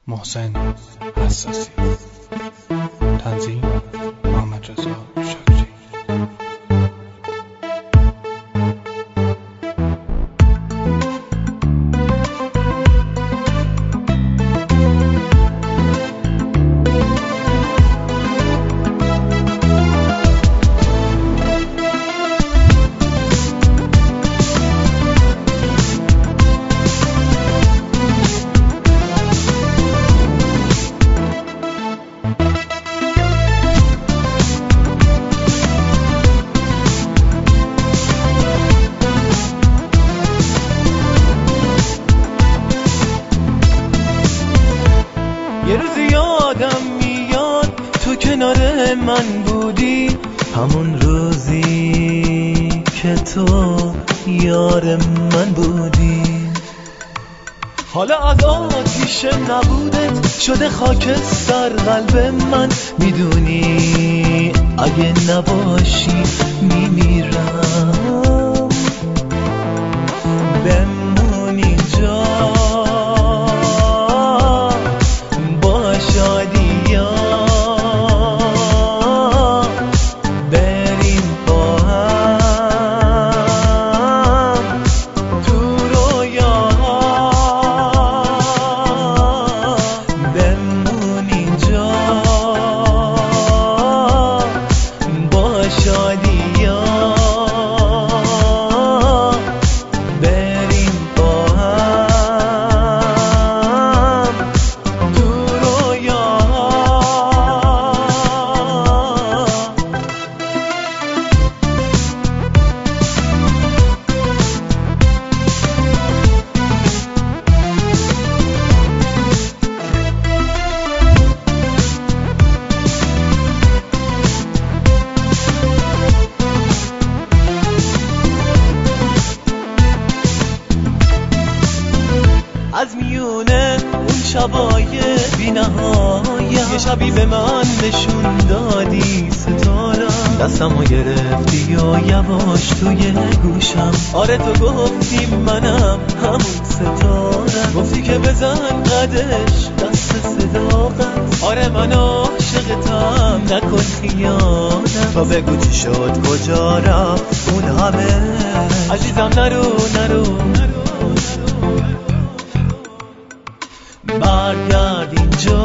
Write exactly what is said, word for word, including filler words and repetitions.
محسن حساسی. تنظیم محمد رضا شکری. یه روز یادم میاد تو کنار من بودی، همون روزی که تو یار من بودی. حالا از آتیش نبودت شده خاکستر قلب من، میدونی اگه نباشی میمیرم. بمون اینجا از میونه اون شبای بی نهایه، یه شبی به من نشون دادی ستارم، دستمو گرفتی و یواش توی گوشم. آره تو گفتی منم همون ستارم، گفتی که بزن قدش دست صداقت. آره من عاشقتم نکن خیانت، تو بگو چی شد کجا رفت اون همه. عزیزم نرو نرو نرو برگرد اینجا،